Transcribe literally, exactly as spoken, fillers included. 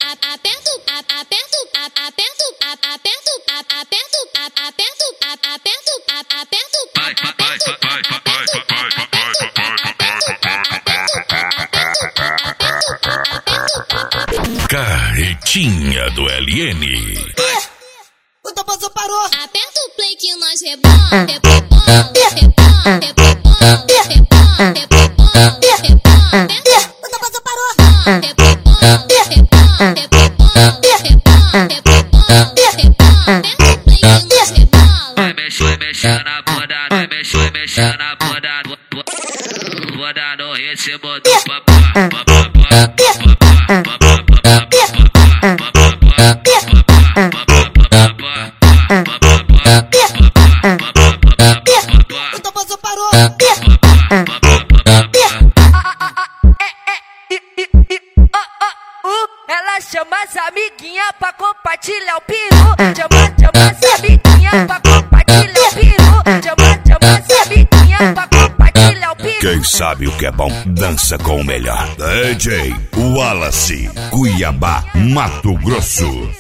aperto, aperto, aperto, aperto, aperto, aperto, aperto, aperto, Carretinha do L N. O Toboso parou. Aperta o play que nós rebola, rebola, rebola, rebola, rebola, rebola, rebola. O Toboso parou. Rebola, rebola, rebola, rebola, rebola, rebola. Aperta o play que nós rebola. Vai mexer, mexer na bunda, vai mexer, mexer na bunda, bunda no ritmo do papá, papá, O Toboso parou. Ela chama as amiguinhas pra compartilhar o peru. Chama, chama as amiguinhas pra compartilhar o peru. Chama, chama as amiguinhas pra compartilhar o peru. Quem sabe o que é bom, dança com o melhor. D J Wallace, Cuiabá, Mato Grosso.